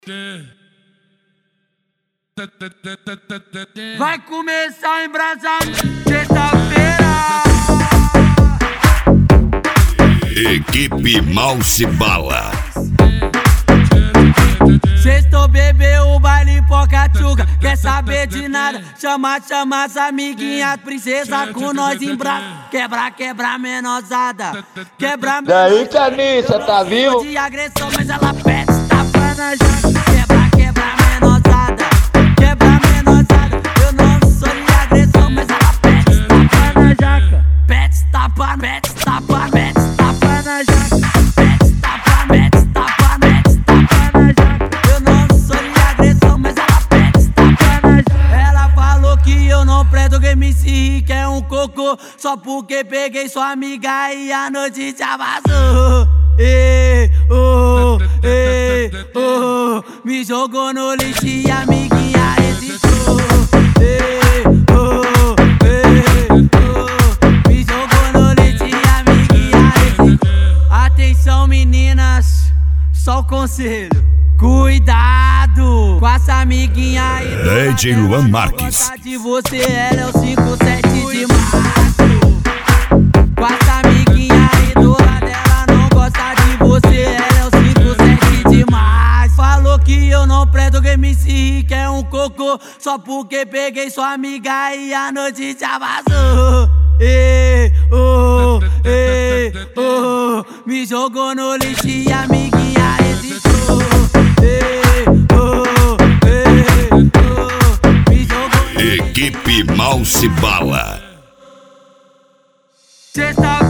Vai começar a embrasamento sexta-feira. Equipe Mouse Bala. Sextou, bebeu o baile Pocatuca. Quer saber de nada? Chama as amiguinhas, princesa com nós em braço. Quebra, menosada. Quebra, E aí, Caniça, tá vivo? de agressão, mas ela pede tapa na jaca. Quebra, menosada. Quebra, menosada. Eu não sou de agressão, mas ela pede tapa na jaca. Pede tapa na jaca. Pede tapa na jaca. Eu não sou de agressão, mas ela pede tapa na jaca. Ela falou que eu não presto, que MC Rick é um cocô. Só porque peguei sua amiga e a noite já vazou. Me jogou no lixo e a amiguinha hesitou. Me jogou no lixo e a amiguinha hesitou. Atenção, meninas, só o conselho. Cuidado com essa amiguinha aí. DJ Luan Marques. Gosta de você, ela é o 57 de março. Com essa amiguinha aí do lado, ela não gosta de você, ela é o 57 de março. Falou que eu não presto, que MC Rick é um cocô. Só porque peguei sua amiga e a noite já vazou. Me jogou no lixo e a amiguinha hesitou. Equipe Mouse Bala. Sexta